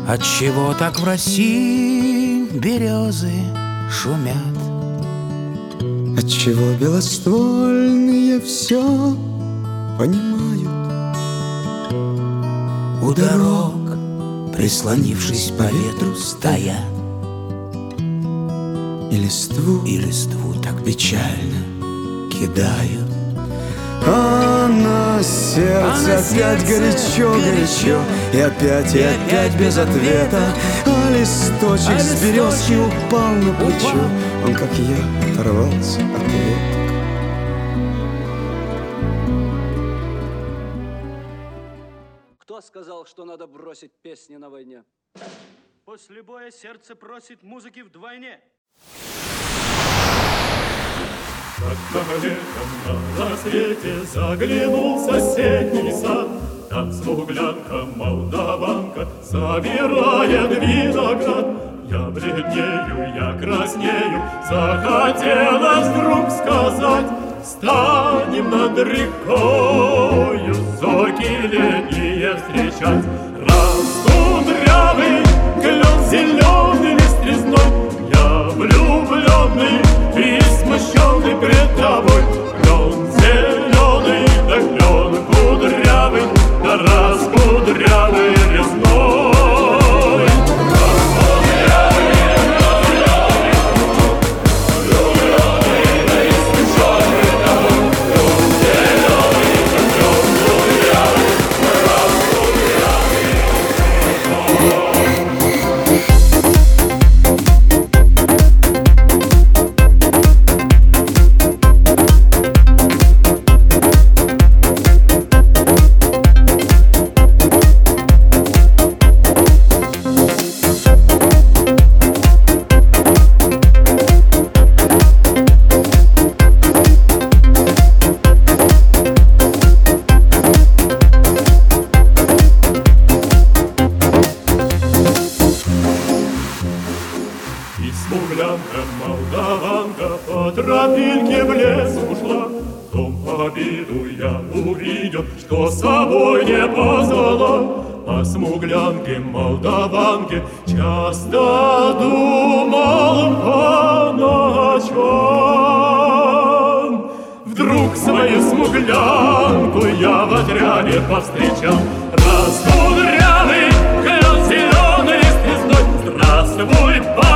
Отчего так в России березы шумят? Отчего белоствольные все понимают? У дорог, прислонившись по ветру, стоят, И листву так печально кидают. А на сердце опять горячо, и опять без ответа. А листочек с березки упал на плечо. Он, как я, оторвался от веток. Кто сказал, что надо бросить песни на войне? После боя сердце просит музыки вдвойне. Как-то летом на рассвете заглянул в соседний сад, там смуглянка, молдаванка собирает виноград. Я бледнею, я краснею, захотелось вдруг сказать: встанем над рекою, зорьки летние встречать. Раскудрявый клен зеленый лист резной, я влюбленный и смущенный пред тобой. Клен зеленый, да клен кудрявый, да раскудрявый резной. Смуглянка, молдаванка по тропинке в лес ушла. В том обиду я увидел, что с собой не позвала. О смуглянке, молдаванке часто думал по ночам. Вдруг свою смуглянку я в отряде повстречал. Раскудрявый, клен зеленый лист резной, здравствуй,